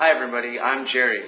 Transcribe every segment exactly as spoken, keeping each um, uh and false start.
Hi everybody, I'm Jerry.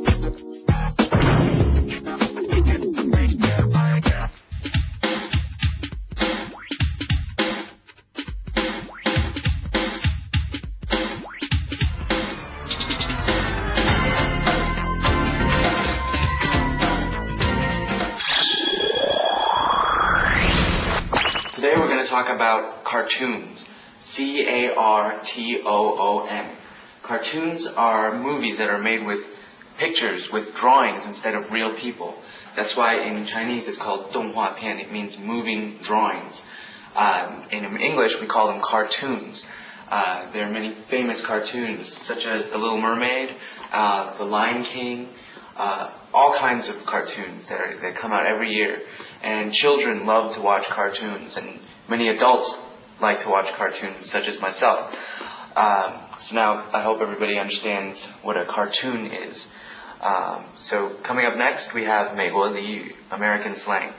Today we're going to talk about cartoons. C A R T O O N. Cartoons are movies that are made with pictures, with drawings instead of real people. That's why in Chinese it's called 动画片. It means moving drawings. Um, in English we call them cartoons. Uh, there are many famous cartoons such as The Little Mermaid, uh, The Lion King, uh, all kinds of cartoons that, are, that come out every year. And children love to watch cartoons, and many adults like to watch cartoons, such as myself. Um, so now I hope everybody understands what a cartoon is. Um, so coming up next, we have 美国俚语, American slang.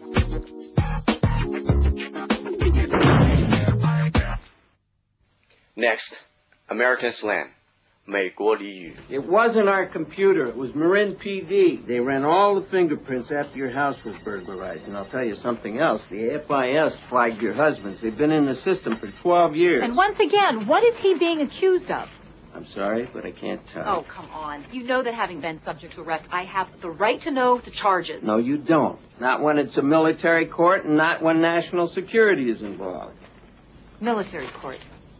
Next, American slang. 美国俚语. It wasn't our computer. It was Marin P D. They ran all the fingerprints after your house was burglarized. And I'll tell you something else. The F I S flagged your husbands. They've been in the system for twelve years. And once again, what is he being accused of? I'm sorry, but I can't tell. Oh, come on. You know that having been subject to arrest, I have the right to know the charges. No, you don't. Not when it's a military court and not when national security is involved. Military court.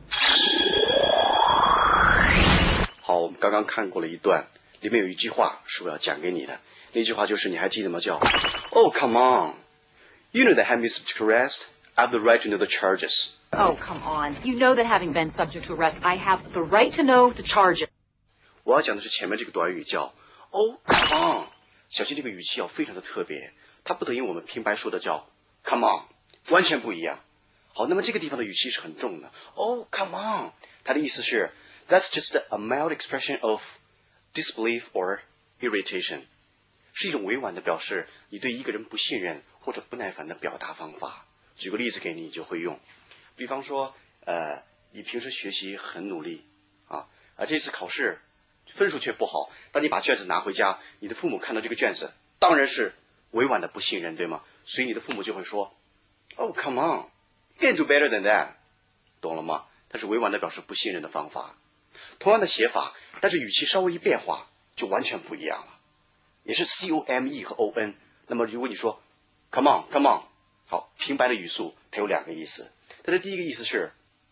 好，我们刚刚看过了一段，里面有一句话是我要讲给你的。那句话就是你还记得吗？叫 "Oh, come on, you know that having been subject to arrest, I have the right to know the charges." Oh, come on. You know that having been subject to arrest, I have the right to know the charges. 我要讲的是前面这个短语叫 "Oh, come on"， 小心这个语气要非常的特别，它不等于我们平白说的叫 "Come on"， 完全不一样。好，那么这个地方的语气是很重的。Oh, come on， 它的意思是 That's just a mild expression of disbelief or irritation， 是一种委婉的表示你对一个人不信任或者不耐烦的表达方法。举个例子给你，你就会用。比方说，呃，你平时学习很努力啊，而这次考试分数却不好，当你把卷子拿回家，你的父母看到这个卷子，当然是委婉的不信任，对吗？所以你的父母就会说 ，Oh, come on, you can do better than that， 懂了吗？它是委婉的表示不信任的方法。同样的写法，但是语气稍微一变化，就完全不一样了。也是 C O M E 和 O N。那么如果你说 Come on, come on， 好，平白的语速它有两个意思。它的第一个意思是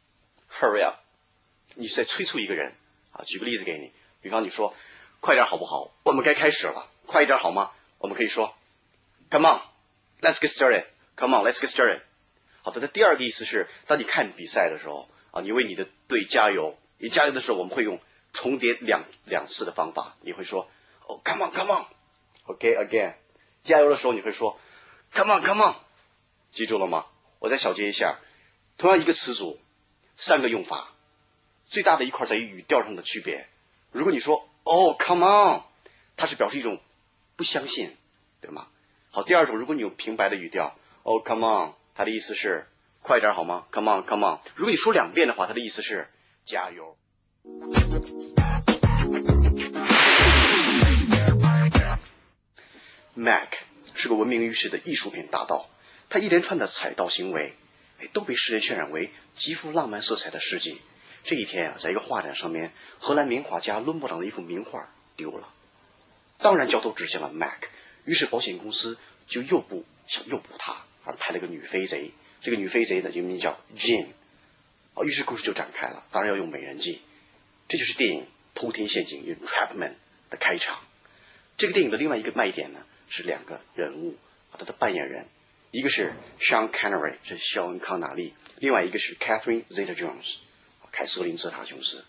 Hurry up， 你是在催促一个人啊。举个例子给你，比方你说快点好不好？我们该开始了，快一点好吗？我们可以说 Come on, let's get started. Come on, let's get started。好，它的第二个意思是，当你看比赛的时候啊，你为你的队加油。你加油的时候，我们会用重叠两两次的方法。你会说 "Oh, come on, come on, OK, again." 加油的时候，你会说 "Come on, come on." 记住了吗？我再小结一下，同样一个词组，三个用法，最大的一块在于语调上的区别。如果你说 "Oh, come on"， 它是表示一种不相信，对吗？好，第二种，如果你有平白的语调 "Oh, come on"， 它的意思是快点好吗 ？Come on, come on。如果你说两遍的话，它的意思是加油。Mac 是个闻名于世的艺术品大盗，他一连串的彩盗行为，都被世人渲染为极富浪漫色彩的事迹。这一天啊，在一个画展上面，荷兰名画家伦勃朗的一幅名画丢了，当然焦头指向了 Mac， 于是保险公司就诱捕想诱捕他，而派了个女飞贼。这个女飞贼呢，就名叫 Jean。啊，于是故事就展开了，当然要用美人计，这就是电影《偷天陷阱》Entrapment 的开场。这个电影的另外一个卖点呢，是两个人物啊，他的扮演人，一个是 Sean Connery， 这是肖恩康纳利，另外一个是 Catherine Zeta-Jones， 凯瑟琳泽塔琼斯。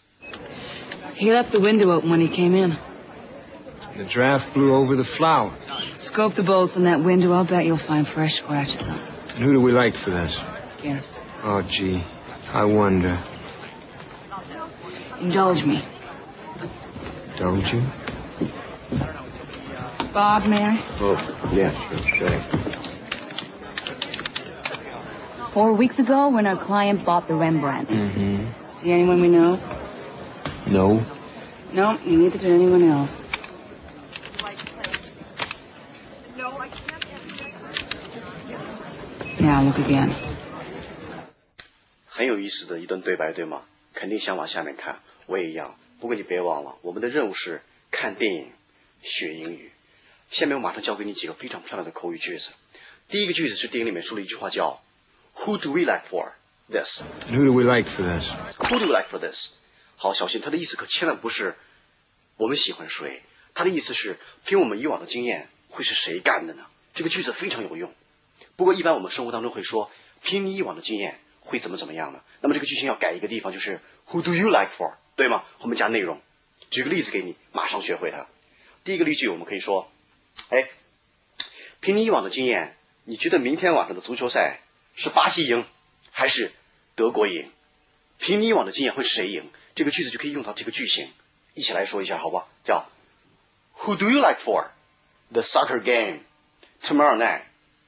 He left the window open when he came in. The draft blew over the flower. Scope the bolts in that window. I'll bet you'll find fresh scratches on it. And who do we like for that? Yes. Oh, gee. I wonder. Indulge me. Don't you? Bob, may I? Oh, yeah, sure, sure. Four weeks ago, when our client bought the Rembrandt. Mm-hmm. See anyone we know? No. No, neither did anyone else. Now look again. 很有意思的一段对白，对吗？肯定想往下面看，我也一样。不过你别忘了，我们的任务是看电影、学英语。下面我马上教给你几个非常漂亮的口语句子。第一个句子是电影里面说了一句话叫 "Who do we like for this?" And who do we like for this? Who do we like for this? 好，小心，他的意思可千万不是我们喜欢谁，他的意思是凭我们以往的经验，会是谁干的呢？这个句子非常有用。不过一般我们生活当中会说，凭你以往的经验会怎么怎么样呢？那么这个句型要改一个地方，就是 Who do you like for？ 对吗？后面加内容。举个例子给你，马上学会它。第一个例句我们可以说，哎，凭你以往的经验，你觉得明天晚上的足球赛是巴西赢还是德国赢？凭你以往的经验会是谁赢？这个句子就可以用到这个句型。一起来说一下好吧？叫 Who do you like for the soccer game tomorrow night?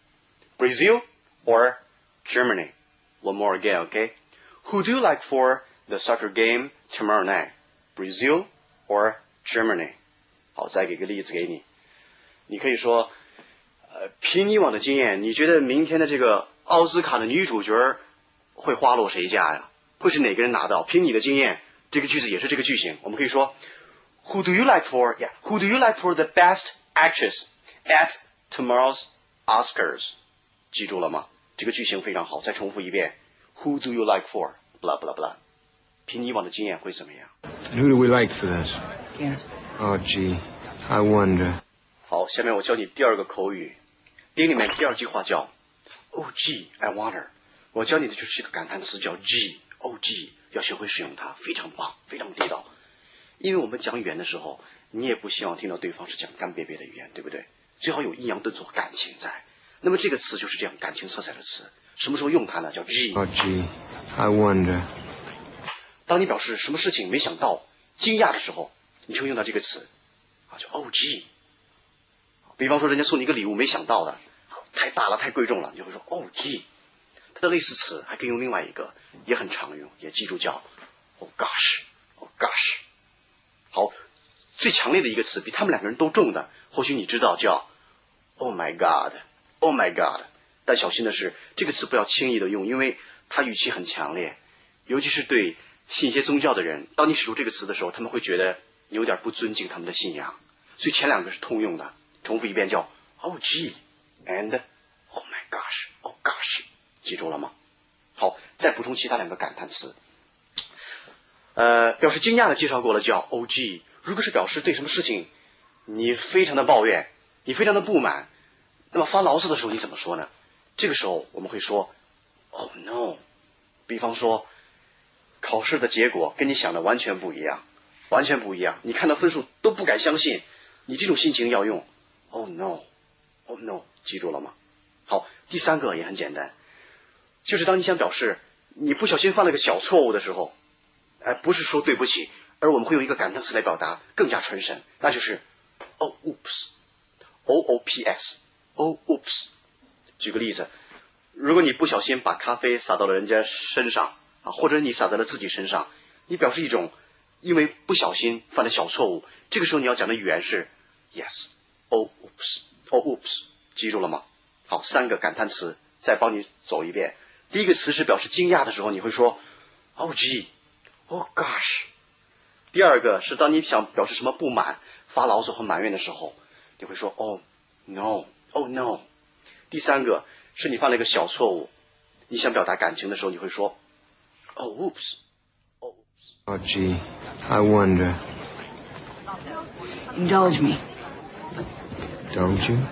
Brazil or Germany? One more again, okay? Who do you like for the soccer game tomorrow night? Brazil or Germany? 好，再给个例子给你。你可以说，呃，凭你以往的经验，你觉得明天的这个奥斯卡的女主角会花落谁家呀？会是哪个人拿到？凭你的经验，这个句子也是这个句型。我们可以说 Who do you like for? Yeah, who do you like for the best actress at tomorrow's Oscars? 记住了吗？这个句型非常好。再重复一遍 Who do you like for? blah blah blah. 凭你以往的经验会怎么样？ And who do we like for this? Yes. Oh, gee, I wonder. 好，下面我教你第二个口语。电影里面第二句话叫 Oh gee, I wonder. 我教你的就是一个感叹词叫 gee, oh gee, 要学会使用它，非常棒，非常地道。因为我们讲语言的时候，你也不希望听到对方是讲干瘪瘪的语言，对不对？最好有抑扬顿挫，感情在。那么这个词就是这样感情色彩的词。什么时候用它呢？叫 gee。 Oh, gee, I wonder. 当你表示什么事情没想到、惊讶的时候，你就会用到这个词，啊，叫 oh gee。比方说人家送你一个礼物，没想到的，太大了，太贵重了，你就会说 oh gee。它的类似词还可以用另外一个，也很常用，也记住叫 oh gosh, oh gosh。好，最强烈的一个词，比他们两个人都重的，或许你知道叫 oh my god, oh my god。但小心的是，这个词不要轻易的用，因为它语气很强烈，尤其是对信一些宗教的人，当你使用这个词的时候，他们会觉得你有点不尊敬他们的信仰。所以前两个是通用的，重复一遍叫 oh gee and oh my gosh, oh gosh。记住了吗？好，再补充其他两个感叹词。呃，表示惊讶的介绍过了，叫 oh gee。如果是表示对什么事情你非常的抱怨，你非常的不满，那么发牢骚的时候你怎么说呢？这个时候我们会说 oh no。比方说，考试的结果跟你想的完全不一样，完全不一样，你看到分数都不敢相信，你这种心情要用 oh no, oh no， 记住了吗？好，第三个也很简单。就是当你想表示你不小心犯了个小错误的时候，哎，不是说对不起，而我们会用一个感叹词来表达，更加传神，那就是 oh oops, o o p s, oh oops。举个例子，如果你不小心把咖啡洒到了人家身上啊，或者你洒在了自己身上，你表示一种因为不小心犯了小错误，这个时候你要讲的语言是 yes, oh oops, oh oops， 记住了吗？好，三个感叹词再帮你走一遍。第一个词是表示惊讶的时候，你会说 oh gee, oh gosh。 第二个是当你想表示什么不满、发牢骚和埋怨的时候，你会说 oh no, oh no。 第三个是你犯了一个小错误，你想表达感情的时候，你会说 oh oops, oh oops。 Oh, gee, I wonder. Indulge me. Don't you?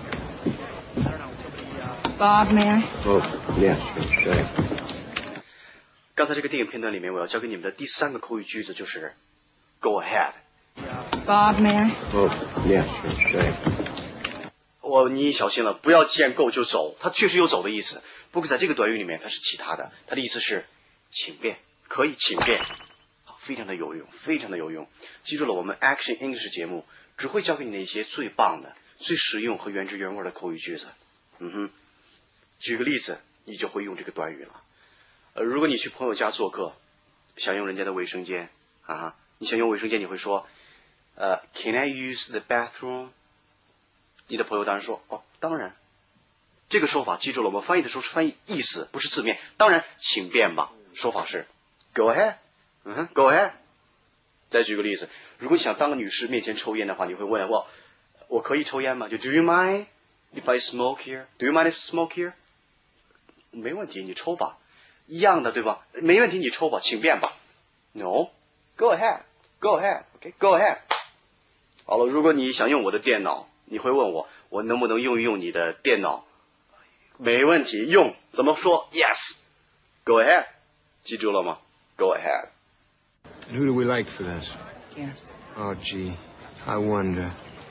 Bob, may I? Oh, yeah, sure. 刚才这个电影片段里面，我要教给你们的第三个口语句子就是 Go ahead。 Bob, may I? Oh, yeah, sure. 我你小心了，不要见够就走，它确实有走的意思，不过在这个短语里面它是其他的，它的意思是请便，可以请便，非常的有用，非常的有用。记住了，我们 Action English 节目只会教给你那些最棒的、最实用和原汁原味的口语句子。嗯哼，举个例子，你就会用这个短语了。呃，如果你去朋友家做客，想用人家的卫生间啊，你想用卫生间，你会说呃 ，Can I use the bathroom？ 你的朋友当然说，哦，当然。这个说法记住了，我们翻译的时候是翻译意思，不是字面。当然，请便吧。说法是 Go ahead， 嗯哼 ，Go ahead。再举个例子，如果你想当个女士面前抽烟的话，你会问我，我可以抽烟吗？就 Do you mind if I smoke here？ Do you mind if I smoke here？ 没问题，你抽吧。一样的，对吧？没问题，你抽吧，请便吧。No，Go ahead，Go ahead，OK，Go ahead。好了，如果你想用我的电脑，你会问我，我能不能用一用你的电脑？没问题，用怎么说 ？Yes，Go ahead， 记住了吗 ？Go ahead。 And who do we like for this? Yes. Oh, gee, I wonder.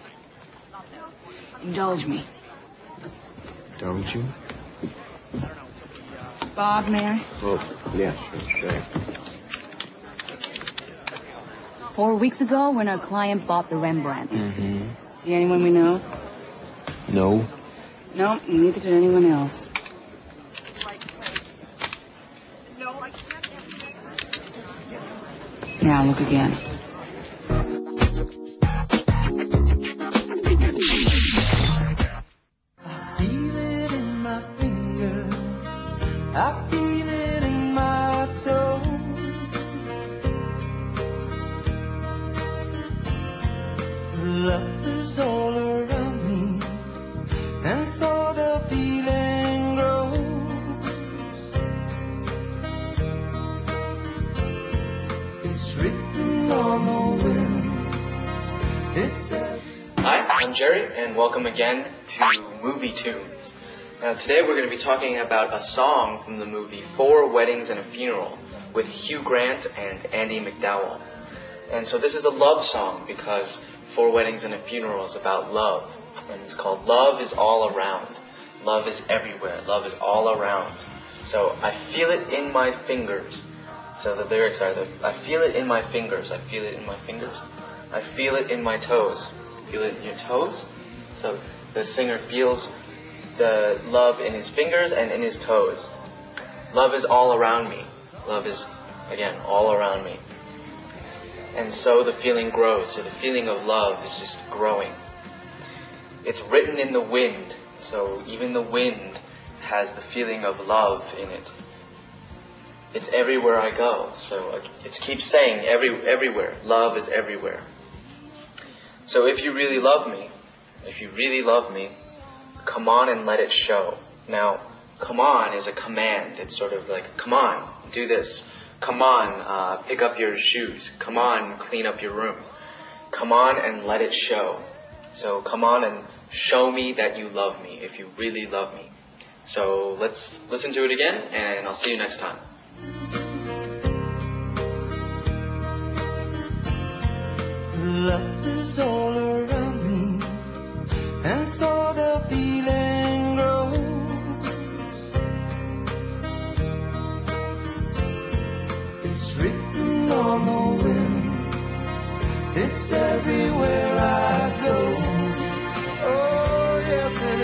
Indulge me. Don't you? Bob, may I? Oh, yeah, sure. Four weeks ago, when our client bought the Rembrandt. Mm-hmm. See anyone we know? No. No, neither did anyone else. Now look again. I feel it in my finger. I feel it in my toe. Love is all around me, and so the feeling grows. It's written on the wind. It's every Hi, I'm Jerry, and welcome again to Movie Tunes. Now today we're going to be talking about a song from the movie Four Weddings and a Funeral with Hugh Grant and Andie MacDowell. And so this is a love song because Four Weddings and a Funeral is about love. And it's called Love is All Around. Love is everywhere. Love is all around. So I feel it in my fingers. So the lyrics are, the, I feel it in my fingers. I feel it in my fingers. I feel it in my toes. Feel it in your toes? So the singer feels the love in his fingers and in his toes. Love is all around me. Love is, again, all around me. And so the feeling grows. So the feeling of love is just growing. It's written in the wind. So even the wind has the feeling of love in it. It's everywhere I go. So it keeps saying every, everywhere. Love is everywhere. So if you really love me, if you really love me, come on and let it show. Now, come on is a command. It's sort of like, come on, do this. Come on, uh, pick up your shoes. Come on, clean up your room. Come on and let it show. So come on and show me that you love me, if you really love me. So let's listen to it again, and I'll see you next time. love is all around me, and so the feeling grows. It's written on the wind, it's everywhere I go. Oh, yes it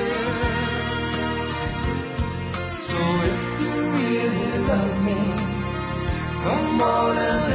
is. So if you really love me, come on and